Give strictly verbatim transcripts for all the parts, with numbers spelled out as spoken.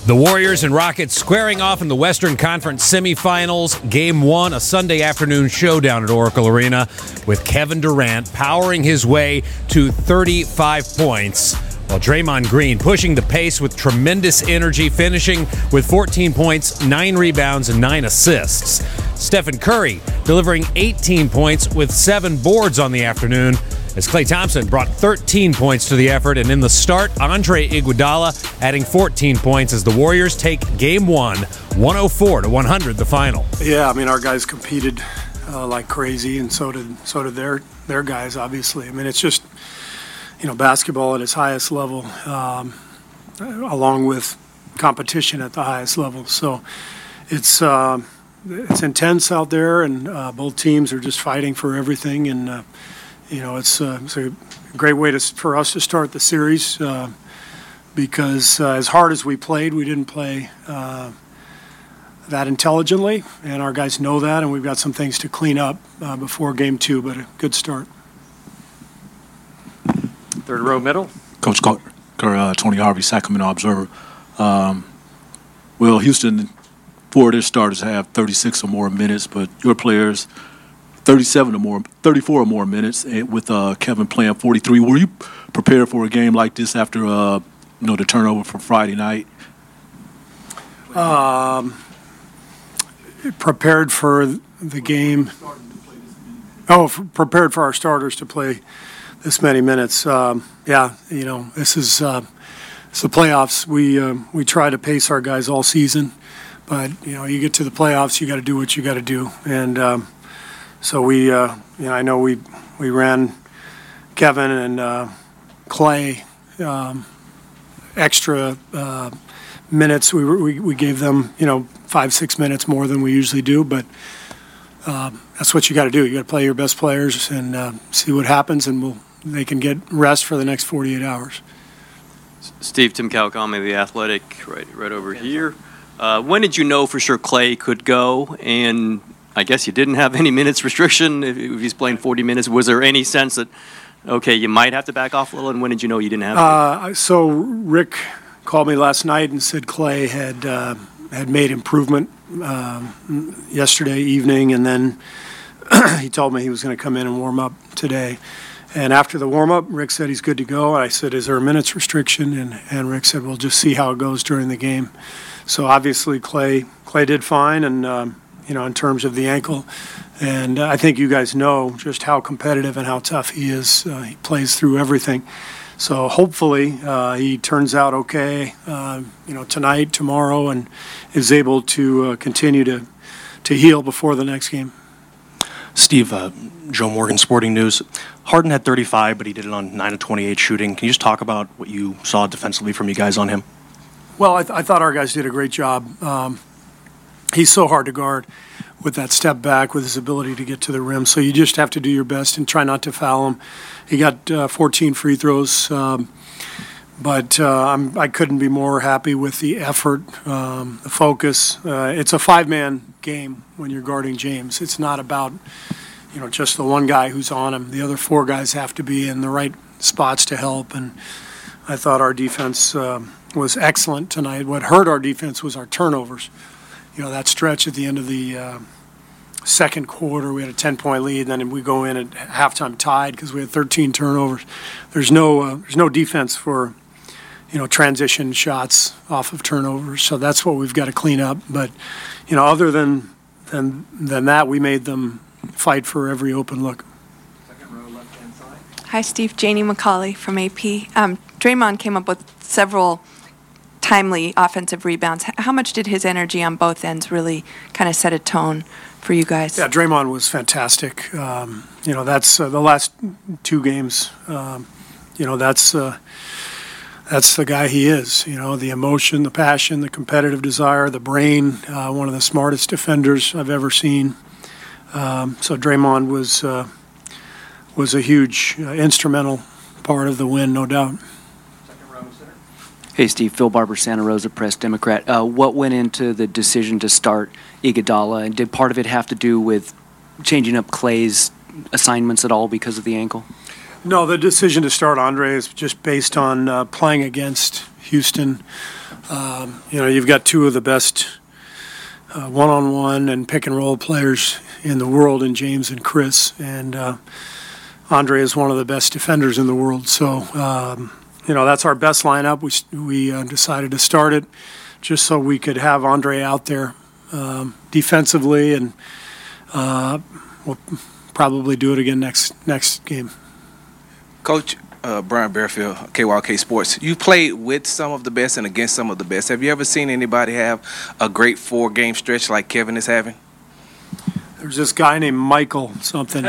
The Warriors and Rockets squaring off in the Western Conference semifinals. Game one, a Sunday afternoon showdown at Oracle Arena with Kevin Durant powering his way to thirty-five points, while Draymond Green pushing the pace with tremendous energy, finishing with fourteen points, nine rebounds, and nine assists. Stephen Curry delivering eighteen points with seven boards on the afternoon, as Klay Thompson brought thirteen points to the effort. And in the start, Andre Iguodala adding fourteen points as the Warriors take game one, one oh four to one hundred, the final. Yeah, I mean, our guys competed uh, like crazy, and so did so did their their guys, obviously. I mean, it's just, you know, basketball at its highest level, um, along with competition at the highest level. So it's uh, it's intense out there, and uh, both teams are just fighting for everything. And uh, you know, it's, uh, it's a great way to for us to start the series uh, because uh, as hard as we played, we didn't play uh, that intelligently, and our guys know that, and we've got some things to clean up uh, before game two. But a good start. Third row middle. Coach Carter, uh, Tony Harvey, Sacramento Observer. Um, well, Houston, four of their starters have thirty-six or more minutes, but your players, thirty-seven or more, thirty-four or more minutes, with uh, Kevin playing forty-three. Were you prepared for a game like this after uh, you know the turnover from Friday night? Um, prepared for the game. Oh, for, prepared for our starters to play this many minutes. Um, yeah, you know, this is uh, it's the playoffs. We uh, we try to pace our guys all season, but you know, you get to the playoffs, you got to do what you got to do, and um, so we, uh, you know, I know we we ran Kevin and uh, Klay um, extra uh, minutes. We, we we gave them, you know, five six minutes more than we usually do, but. Um, that's what you got to do. You got to play your best players and uh, see what happens, and we'll, they can get rest for the next forty-eight hours. Steve, Tim Kawakami, The Athletic, right, right over here. Uh, when did you know for sure Klay could go? And I guess you didn't have any minutes restriction if, if he's playing forty minutes. Was there any sense that, okay, you might have to back off a little? And when did you know you didn't have to? Uh, so Rick called me last night and said Klay had uh, had made improvement um, yesterday evening, and then he told me he was going to come in and warm up today. And after the warm-up, Rick said he's good to go. I said, is there a minutes restriction? And, and Rick said, we'll just see how it goes during the game. So obviously Klay Klay did fine, and um, you know, in terms of the ankle. And uh, I think you guys know just how competitive and how tough he is. Uh, he plays through everything. So hopefully uh, he turns out okay, uh, you know, tonight, tomorrow, and is able to uh, continue to to heal before the next game. Steve, uh, Joe Morgan, Sporting News. Harden had thirty-five, but he did it on nine of twenty-eight shooting. Can you just talk about what you saw defensively from you guys on him? Well, I, th- I thought our guys did a great job. Um, he's so hard to guard with that step back, with his ability to get to the rim. So you just have to do your best and try not to foul him. He got uh, fourteen free throws, um, but uh, I'm, I couldn't be more happy with the effort, um, the focus. Uh, it's a five-man game when you're guarding James. It's not about, you know, just the one guy who's on him. The other four guys have to be in the right spots to help. And I thought our defense uh, was excellent tonight. What hurt our defense was our turnovers. You know, that stretch at the end of the uh, second quarter, we had a ten-point lead, and then we go in at halftime tied because we had thirteen turnovers. There's no uh, there's no defense for, you know, transition shots off of turnovers. So that's what we've got to clean up. But, you know, other than than than that, we made them fight for every open look. Second row, left-hand side. Hi, Steve. Janie McCauley from A P. Um, Draymond came up with several timely offensive rebounds. How much did his energy on both ends really kind of set a tone for you guys? Yeah, Draymond was fantastic. Um, you know, that's uh, the last two games. Um, you know, that's uh, that's the guy he is. You know, the emotion, the passion, the competitive desire, the brain. Uh, one of the smartest defenders I've ever seen. Um, so Draymond was uh, was a huge uh, instrumental part of the win, no doubt. Hey, Steve. Phil Barber, Santa Rosa Press Democrat. Uh, what went into the decision to start Iguodala, and did part of it have to do with changing up Klay's assignments at all because of the ankle? No, the decision to start Andre is just based on uh, playing against Houston. Um, you know, you've got two of the best uh, one-on-one and pick-and-roll players in the world in James and Chris, and uh, Andre is one of the best defenders in the world. So, um, you know, that's our best lineup. We, we uh, decided to start it just so we could have Andre out there um, defensively, and uh, we'll probably do it again next next game. Coach uh, Brian Bearfield, K Y K Sports, you played with some of the best and against some of the best. Have you ever seen anybody have a great four-game stretch like Kevin is having? There's this guy named Michael something.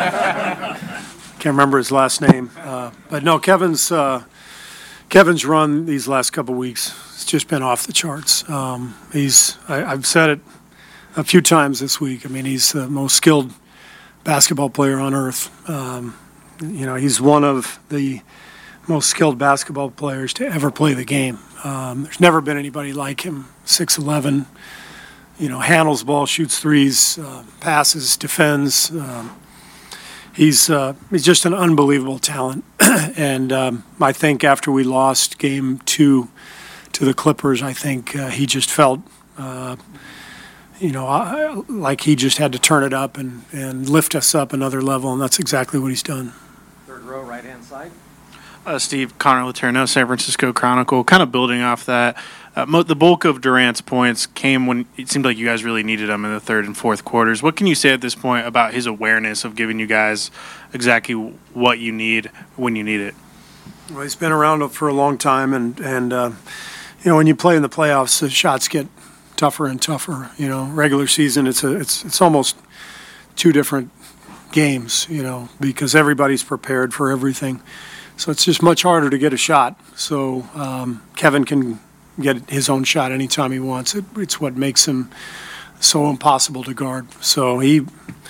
Can't remember his last name. Uh, but no, Kevin's uh, Kevin's run these last couple of weeks, it's just been off the charts. Um, he's I, I've said it a few times this week. I mean, he's the most skilled basketball player on earth. Um, you know, he's one of the most skilled basketball players to ever play the game. Um, there's never been anybody like him. six eleven, you know, handles ball, shoots threes, uh, passes, defends. Um, he's uh, he's just an unbelievable talent. And um, I think after we lost game two to the Clippers, I think uh, he just felt, uh, you know, I, like he just had to turn it up and, and lift us up another level, and that's exactly what he's done. Third row, right-hand side. Uh, Steve, Connor Letourneau, San Francisco Chronicle, kind of building off that. Uh, mo- the bulk of Durant's points came when it seemed like you guys really needed him in the third and fourth quarters. What can you say at this point about his awareness of giving you guys exactly what you need when you need it? Well, he's been around for a long time, and, and uh, you know, when you play in the playoffs, the shots get tougher and tougher. You know, regular season, it's a it's it's almost two different games, you know, because everybody's prepared for everything. So it's just much harder to get a shot. So um, Kevin can get his own shot anytime he wants. It, it's what makes him so impossible to guard. So he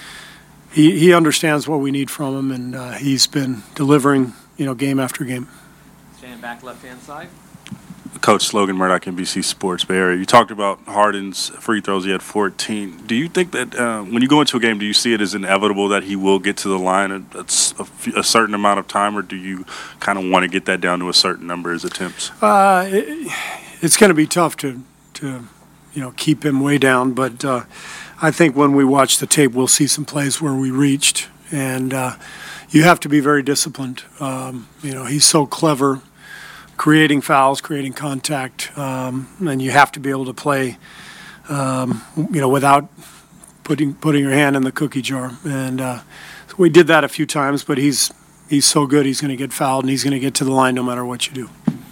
he he understands what we need from him, and uh, he's been delivering, you know, game after game. Stand back, left-hand side. Coach Logan Murdoch, N B C Sports Bay Area. You talked about Harden's free throws. He had fourteen. Do you think that uh, when you go into a game, do you see it as inevitable that he will get to the line at a, a, a certain amount of time, or do you kind of want to get that down to a certain number as attempts? Uh, it, it's going to be tough to, to, you know, keep him way down. But uh, I think when we watch the tape, we'll see some plays where we reached. And uh, you have to be very disciplined. Um, you know, he's so clever, creating fouls, creating contact, um, and you have to be able to play, um, you know, without putting putting your hand in the cookie jar. And uh, so we did that a few times, but he's he's so good, he's going to get fouled, and he's going to get to the line no matter what you do.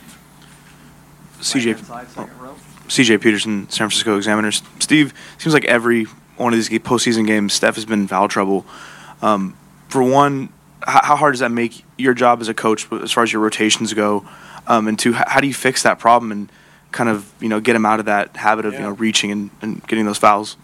C J C J Peterson, San Francisco Examiners. Steve, seems like every one of these postseason games, Steph has been in foul trouble. Um, for one, how hard does that make your job as a coach as far as your rotations go? Um, and two, how do you fix that problem and kind of, you know, get him out of that habit of, yeah. you know, reaching and, and getting those fouls?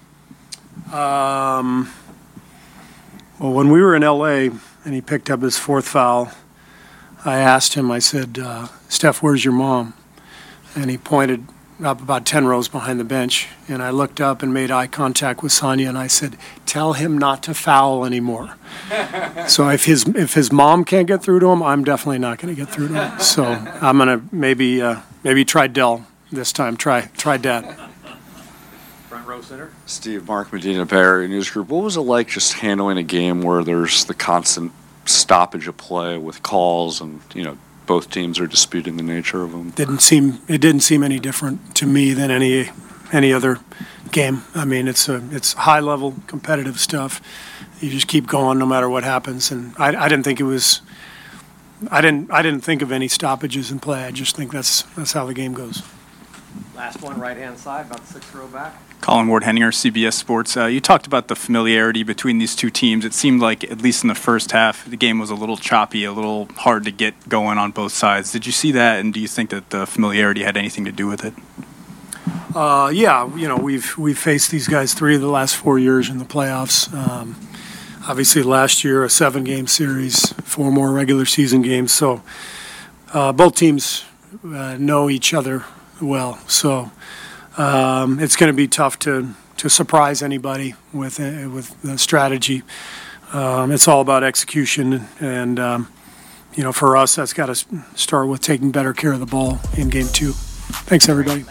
Um, well, when we were in L A and he picked up his fourth foul, I asked him, I said, uh, Steph, where's your mom? And he pointed up about ten rows behind the bench. And I looked up and made eye contact with Sonia, and I said, tell him not to foul anymore. So if his if his mom can't get through to him, I'm definitely not going to get through to him. So I'm going to maybe uh, maybe try Dell this time. Try try Dad. Front row center. Steve, Mark Medina, Bay Area News Group. What was it like just handling a game where there's the constant stoppage of play with calls and, you know, both teams are disputing the nature of them? Didn't seem it didn't seem any different to me than any any other game. I mean, it's a it's high level competitive stuff. You just keep going no matter what happens. And I, I didn't think it was. I didn't I didn't think of any stoppages in play. I just think that's that's how the game goes. Last one, right hand side, about the sixth row back. Colin Ward-Henninger, C B S Sports. Uh, you talked about the familiarity between these two teams. It seemed like, at least in the first half, the game was a little choppy, a little hard to get going on both sides. Did you see that, and do you think that the familiarity had anything to do with it? Uh, yeah, you know, we've we've faced these guys three of the last four years in the playoffs. Um, obviously, last year, a seven-game series, four more regular season games. So uh, both teams uh, know each other well. So um, it's going to be tough to, to surprise anybody with uh, with the strategy. Um, it's all about execution, and um, you know, for us, that's got to start with taking better care of the ball in game two. Thanks, everybody.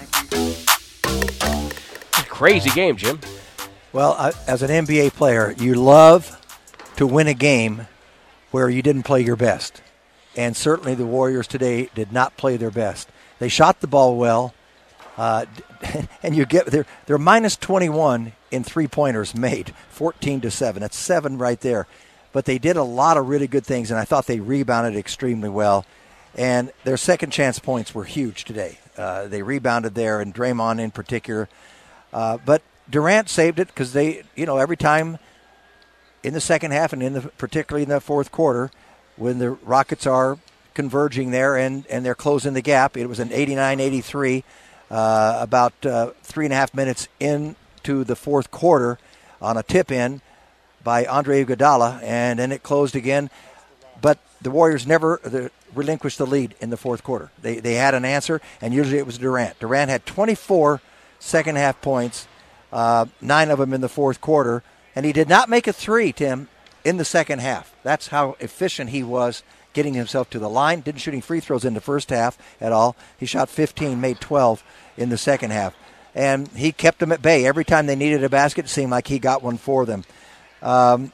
Crazy game, Jim. Well, I, as an N B A player, you love to win a game where you didn't play your best. And certainly the Warriors today did not play their best. They shot the ball well, uh, and you get they're they're minus twenty-one in three-pointers made, fourteen to seven. That's seven right there. But they did a lot of really good things, and I thought they rebounded extremely well. And their second chance points were huge today. Uh, they rebounded there, and Draymond in particular. Uh, but Durant saved it because they, you know, every time in the second half and in the particularly in the fourth quarter, when the Rockets are converging there and, and they're closing the gap, it was an eighty-nine eighty-three, uh, about uh, three and a half minutes into the fourth quarter on a tip-in by Andre Iguodala, and then it closed again. But the Warriors never the, relinquished the lead in the fourth quarter. They they had an answer, and usually it was Durant. Durant had twenty-four second-half points, uh, nine of them in the fourth quarter, and he did not make a three, Tim, in the second half. That's how efficient he was getting himself to the line. Didn't shoot any free throws in the first half at all. He shot fifteen, made twelve in the second half. And he kept them at bay. Every time they needed a basket, it seemed like he got one for them. Um,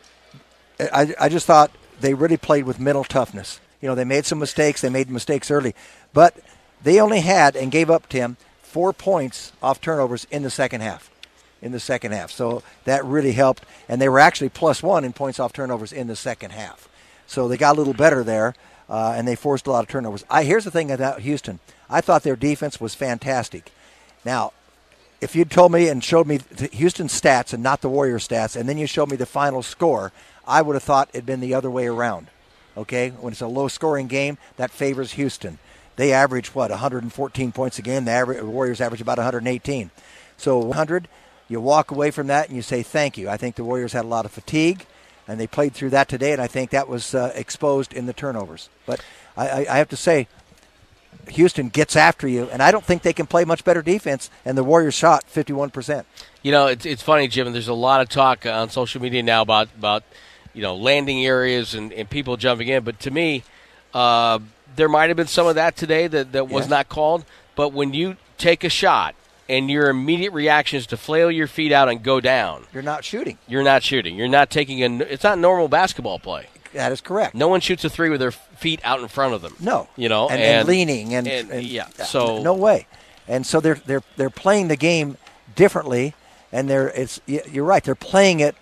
I, I just thought they really played with mental toughness. You know, they made some mistakes. They made mistakes early. But they only had and gave up, Tim, four points off turnovers in the second half. In the second half. So that really helped. And they were actually plus one in points off turnovers in the second half. So they got a little better there, uh, and they forced a lot of turnovers. I, here's the thing about Houston. I thought their defense was fantastic. Now, if you'd told me and showed me Houston's stats and not the Warriors' stats, and then you showed me the final score, I would have thought it'd been the other way around. Okay? When it's a low-scoring game, that favors Houston. They average, what, one hundred fourteen points a game. The average, Warriors average about one hundred eighteen. So one hundred, you walk away from that and you say thank you. I think the Warriors had a lot of fatigue, and they played through that today, and I think that was uh, exposed in the turnovers. But I, I, I have to say, Houston gets after you, and I don't think they can play much better defense, and the Warriors shot fifty-one percent. You know, it's it's funny, Jim, there's a lot of talk on social media now about, about you know, landing areas and, and people jumping in, but to me, uh, there might have been some of that today that, that was Yes. not called, but when you take a shot and your immediate reaction is to flail your feet out and go down, You're not shooting. you're not shooting. You're not taking a – it's not normal basketball play. That is correct. No one shoots a three with their feet out in front of them. No. You know, and, and, and leaning and, and- and- yeah, so no way. And so they're they're they're playing the game differently, and they're it's y- you're right. They're playing it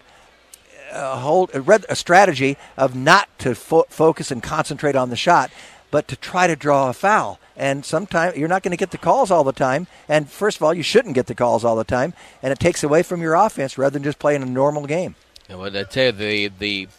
a whole a, red- a strategy of not to fo- focus and concentrate on the shot, but to try to draw a foul. And sometimes you're not going to get the calls all the time. And first of all, you shouldn't get the calls all the time, and it takes away from your offense rather than just playing a normal game. You know, what I tell you, the the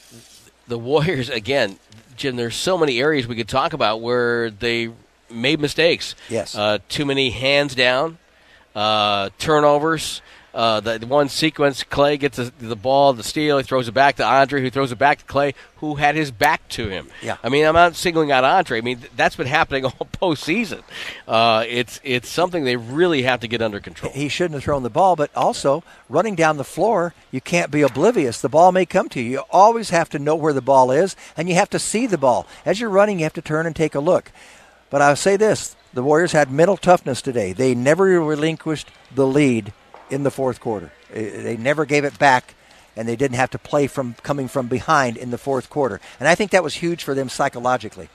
the Warriors again, Jim. There's so many areas we could talk about where they made mistakes. Yes. Uh, too many hands down, uh, turnovers. Uh, the, the one sequence, Clay gets the, the ball, the steal, he throws it back to Andre, who throws it back to Clay, who had his back to him. Yeah. I mean, I'm not singling out Andre. I mean, th- that's been happening all postseason. Uh, it's it's something they really have to get under control. He shouldn't have thrown the ball, but also running down the floor, you can't be oblivious. The ball may come to you. You always have to know where the ball is, and you have to see the ball. As you're running, you have to turn and take a look. But I'll say this, the Warriors had mental toughness today. They never relinquished the lead in the fourth quarter. They never gave it back, and they didn't have to play from coming from behind in the fourth quarter. And I think that was huge for them psychologically.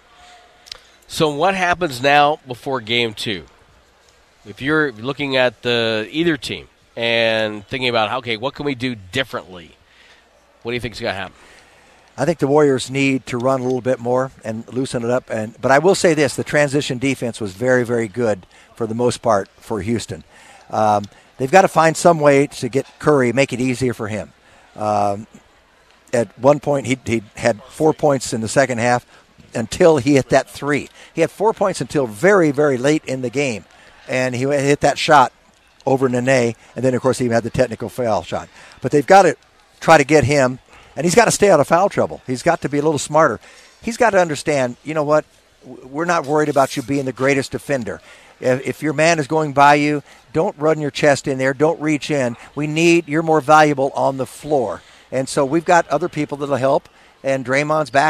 So what happens now before game two? If you're looking at the either team and thinking about, okay, what can we do differently? What do you think is going to happen? I think the Warriors need to run a little bit more and loosen it up. And but I will say this, the transition defense was very, very good for the most part for Houston. Um, they've got to find some way to get Curry, make it easier for him. Um, at one point, he, he had four points in the second half until he hit that three. He had four points until very, very late in the game. And he hit that shot over Nene, and then, of course, he had the technical foul shot. But they've got to try to get him, and he's got to stay out of foul trouble. He's got to be a little smarter. He's got to understand, you know what, we're not worried about you being the greatest defender. If, if your man is going by you, don't run your chest in there. Don't reach in. We need, you're more valuable on the floor. And so we've got other people that will help, and Draymond's back.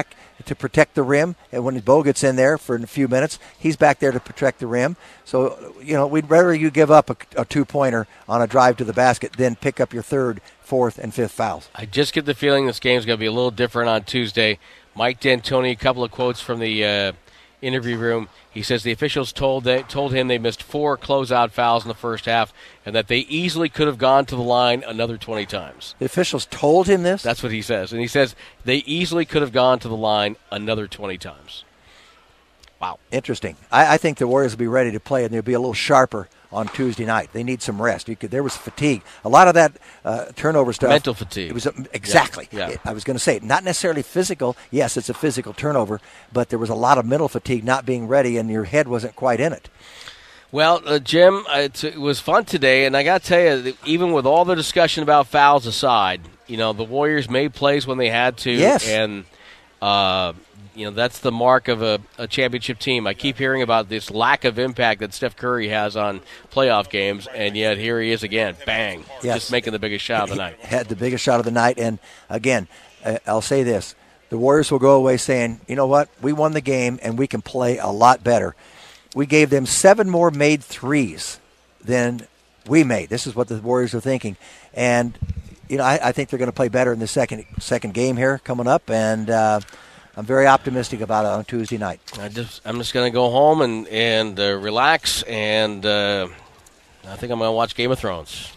to protect the rim. And when Bo gets in there for a few minutes, he's back there to protect the rim. So, you know, we'd rather you give up a, a two-pointer on a drive to the basket than pick up your third, fourth, and fifth fouls. I just get the feeling this game's going to be a little different on Tuesday. Mike D'Antoni, a couple of quotes from the uh, interview room. He says the officials told they, told him they missed four closeout fouls in the first half and that they easily could have gone to the line another twenty times. The officials told him this? That's what he says. And he says they easily could have gone to the line another twenty times. Wow. Interesting. I, I think the Warriors will be ready to play, and they'll be a little sharper on Tuesday night. They need some rest. You could, there was fatigue. A lot of that uh, turnover stuff. Mental fatigue. It was uh, exactly. Yeah. Yeah. I was going to say, not necessarily physical. Yes, it's a physical turnover, but there was a lot of mental fatigue, not being ready, and your head wasn't quite in it. Well, uh, Jim, it's, it was fun today, and I got to tell you, that even with all the discussion about fouls aside, you know, the Warriors made plays when they had to. Yes. And, uh, you know, that's the mark of a, a championship team. I keep hearing about this lack of impact that Steph Curry has on playoff games, and yet here he is again, bang, Yes. just making the biggest shot of the night. Had the biggest shot of the night, and again, uh, I'll say this. The Warriors will go away saying, you know what, we won the game, and we can play a lot better. We gave them seven more made threes than we made. This is what the Warriors are thinking. And, you know, I, I think they're going to play better in the second second game here coming up, and uh, I'm very optimistic about it on Tuesday night. I just, I'm just going to go home and, and uh, relax, and uh, I think I'm going to watch Game of Thrones.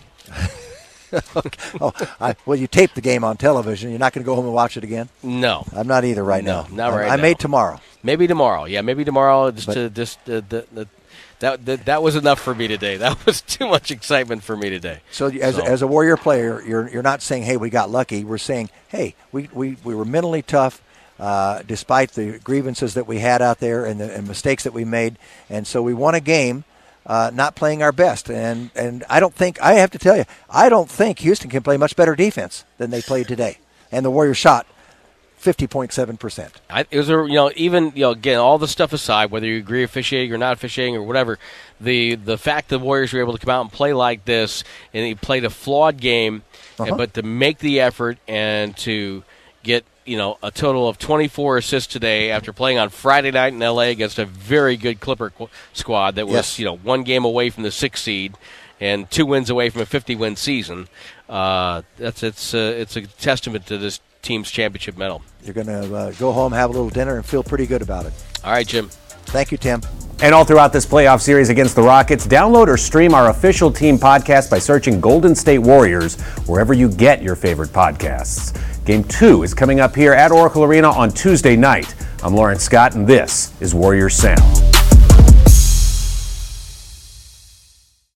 oh, I, well, you taped the game on television. You're not going to go home and watch it again? No. I'm not either right no, now. not right I, I now. may tomorrow. Maybe tomorrow. Yeah, maybe tomorrow. Just But- to just uh, the, the, that, that that was enough for me today. That was too much excitement for me today. So as, So- as a Warrior player, you're you're not saying, hey, we got lucky. We're saying, hey, we, we, we were mentally tough uh, despite the grievances that we had out there and the and mistakes that we made. And so we won a game uh, not playing our best. And, and I don't think, I have to tell you, I don't think Houston can play much better defense than they played today. And the Warriors shot fifty point seven percent. I, it was a, you know, even, you know, again, all the stuff aside, whether you agree officiating or not officiating or whatever, the the fact the Warriors were able to come out and play like this, and they played a flawed game, Uh-huh. and, but to make the effort and to get, you know, a total of twenty-four assists today after playing on Friday night in L A against a very good Clipper qu- squad that was, Yes. you know, one game away from the sixth seed and two wins away from a fifty-win season. Uh, that's it's uh, it's a testament to this team's championship medal. You're going to uh, go home, have a little dinner, and feel pretty good about it. All right, Jim. Thank you, Tim. And all throughout this playoff series against the Rockets, download or stream our official team podcast by searching Golden State Warriors wherever you get your favorite podcasts. Game two is coming up here at Oracle Arena on Tuesday night. I'm Lawrence Scott, and this is Warriors Sound.